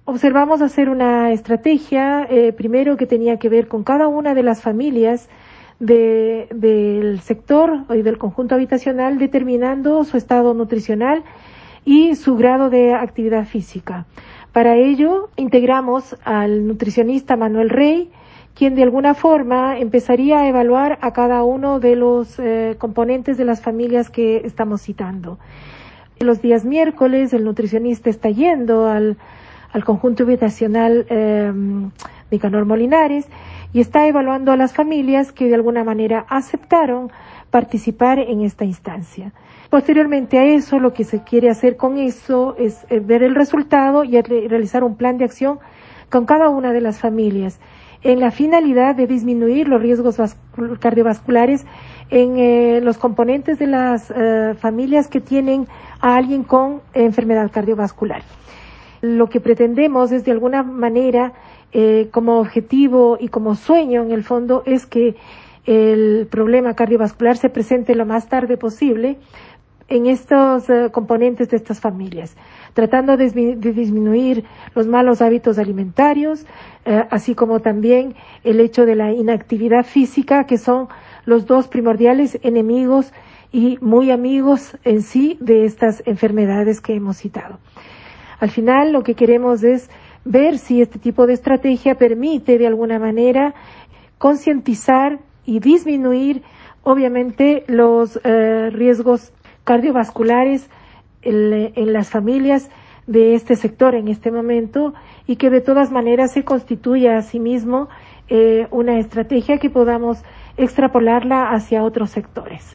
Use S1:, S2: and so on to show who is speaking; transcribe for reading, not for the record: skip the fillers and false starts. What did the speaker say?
S1: Observamos hacer una estrategia, primero que tenía que ver con cada una de las familias del sector y del conjunto habitacional, determinando su estado nutricional y su grado de actividad física. Para ello, integramos al nutricionista Manuel Rey, quien de alguna forma empezaría a evaluar a cada uno de los componentes de las familias que estamos citando. Los días miércoles el nutricionista está yendo al conjunto habitacional Nicanor Molinares y está evaluando a las familias que de alguna manera aceptaron participar en esta instancia. Posteriormente a eso, lo que se quiere hacer con eso es ver el resultado y realizar un plan de acción con cada una de las familias, en la finalidad de disminuir los riesgos cardiovasculares en los componentes de las familias que tienen a alguien con enfermedad cardiovascular. Lo que pretendemos es de alguna manera, como objetivo y como sueño en el fondo, es que el problema cardiovascular se presente lo más tarde posible en estos componentes de estas familias, tratando de disminuir los malos hábitos alimentarios, así como también el hecho de la inactividad física, que son los dos primordiales enemigos y muy amigos en sí de estas enfermedades que hemos citado. Al final, lo que queremos es ver si este tipo de estrategia permite de alguna manera concientizar y disminuir, obviamente, los riesgos cardiovasculares en las familias de este sector en este momento, y que de todas maneras se constituya asimismo una estrategia que podamos extrapolarla hacia otros sectores.